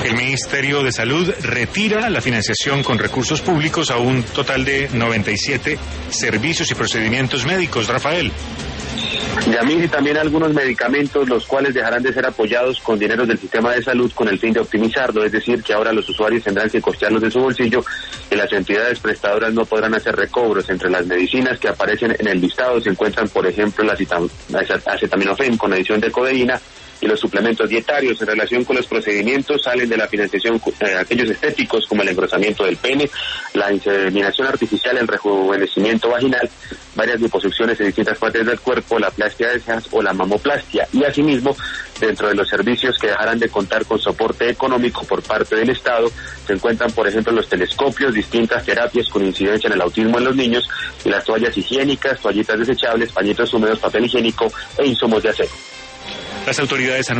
El Ministerio de Salud retira la financiación con recursos públicos a un total de 97 servicios y procedimientos médicos. Rafael. Yamil, y también algunos medicamentos, los cuales dejarán de ser apoyados con dinero del sistema de salud con el fin de optimizarlo, es decir, que ahora los usuarios tendrán que costearlos de su bolsillo y las entidades prestadoras no podrán hacer recobros. Entre las medicinas que aparecen en el listado se encuentran, por ejemplo, la acetaminofén con adición de codeína y los suplementos dietarios. En relación con los procedimientos, salen de la financiación aquellos estéticos como el engrosamiento del pene, la inseminación artificial, el rejuvenecimiento vaginal, varias liposucciones en distintas partes del cuerpo, la plastia de cejas o la mamoplastia. Y asimismo, dentro de los servicios que dejarán de contar con soporte económico por parte del Estado, se encuentran, por ejemplo, los telescopios, distintas terapias con incidencia en el autismo en los niños y las toallas higiénicas, toallitas desechables, pañitos húmedos, papel higiénico e insumos de aseo. Las autoridades